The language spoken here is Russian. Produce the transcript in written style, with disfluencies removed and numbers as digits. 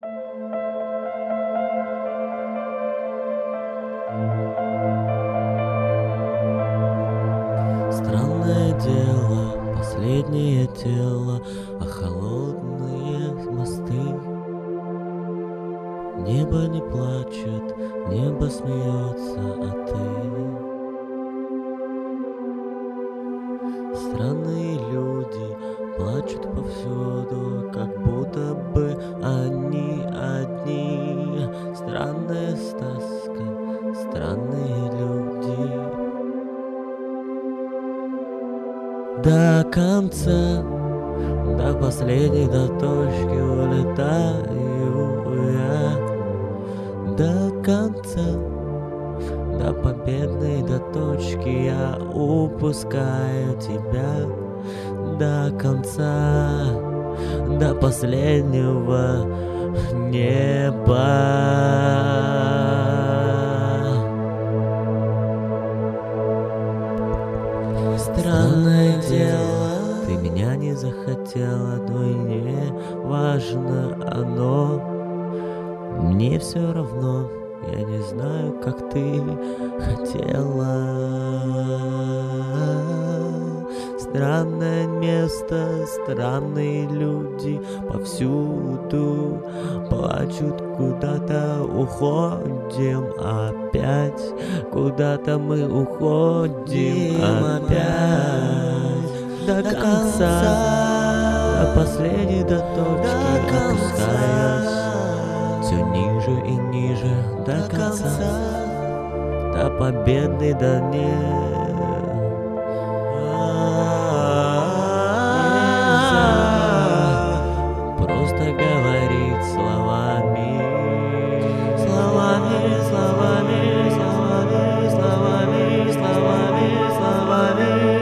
Странное дело, последнее тело, а холодные мосты. Небо не плачет, небо смеется, а ты. Странные люди плачут повсюду, как будто бы они одни. Странная сказка, странные люди. До конца, до последней, до точки улетаю я. До конца, до победной, до точки я упускаю тебя. До конца, до последнего неба. Странное дело, ты меня не захотела, но и не важно оно. Мне все равно, я не знаю, как ты хотела. Странное место, странные люди повсюду плачут, куда-то уходим опять, куда-то мы уходим опять. До конца, до последней, до точки опускаясь все ниже и ниже, до конца, до победы, до нельзя просто говорить словами, словами, словами, словами, словами, словами, словами.